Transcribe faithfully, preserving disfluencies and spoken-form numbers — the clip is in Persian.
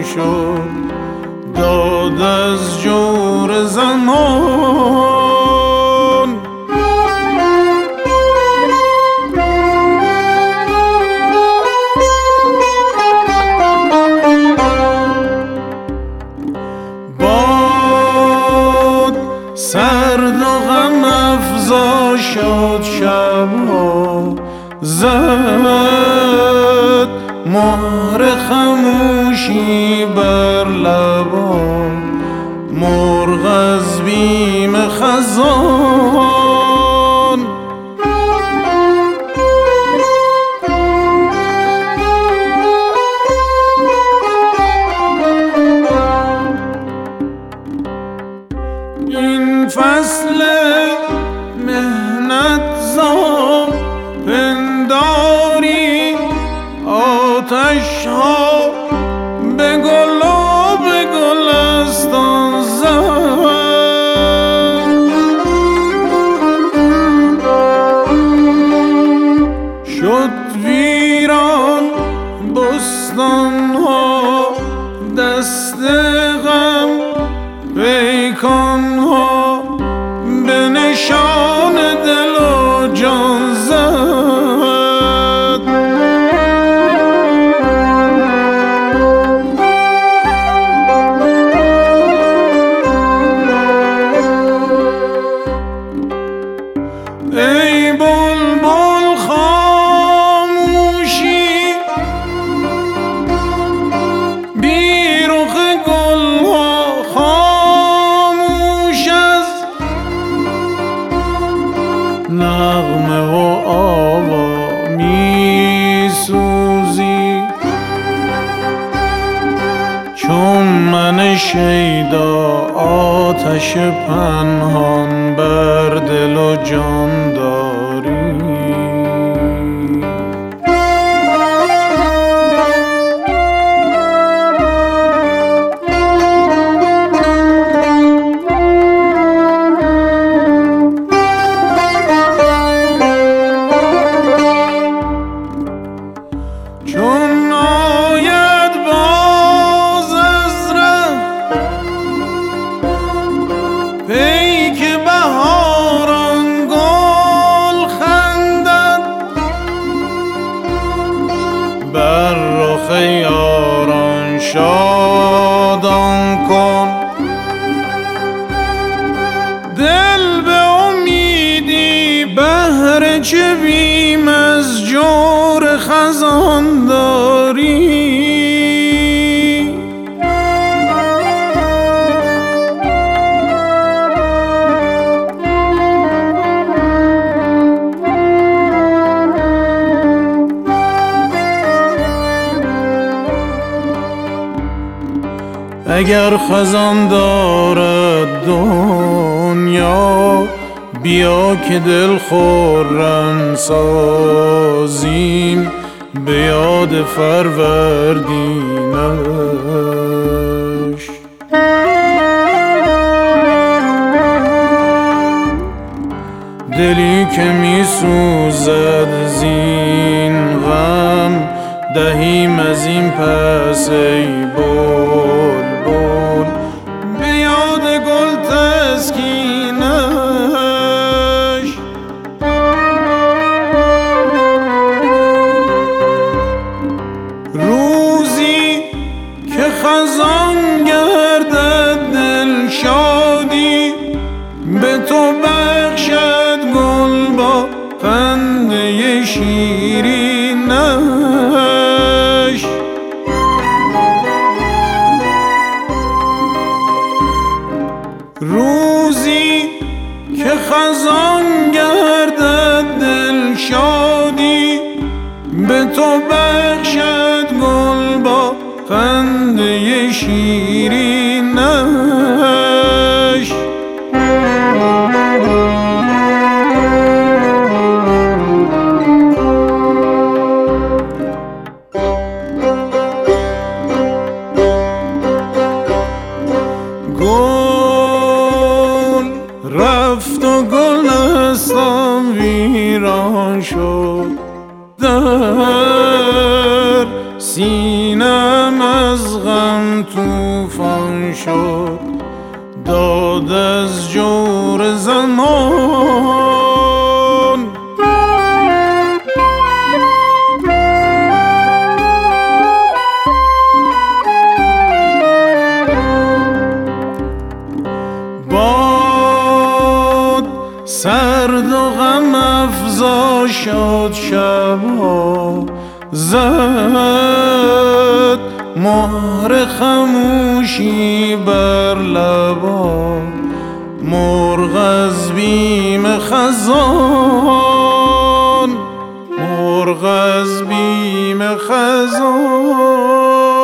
شد داد از جور زمان. باد سرد و غم افزا شد شبها، زد مهر خموشی بر لبا، مرغ از بیم خزان. این فصل مهنت زا پنداری آتش ها به گل و به گلستان زد. شد ویران بستان ها دست غم، پیکان ها به نشان دل و جان زد. ای بلبل خاموشی بی رخ گل ها، خاموش از نغمه و آوا می سوزی، چون من شیدا آتش پنهان بر دل و جان داری. چون آید باز از ره پیک بهاران گل خندد، بر رخ یاران شادان کن دل به امیدی، بهر چه بیم از جور خزان داری. اگر خزان دارد دنیا، بیا که دل خرم سازیم به یاد فروردینش. دلی که می سوزد زین غم، دهیم از این پس ای بلبل به یاد گل تسکینش. روزی که خزان گردد دل شادی، به تو بخشد گل با خنده شیرینش. روزی که خزان گردد دل شادی، به تو بخشد گل با خنده شیرینش. گل رفت و گلستان ویران شد، در سینم از غم زمین طوفان شد، داد از جور زمان. باد سرد و غم افزا شد، شبها زد مهر خموشی بر لبا. مرغ از بیم خزان، مرغ از بیم خزان.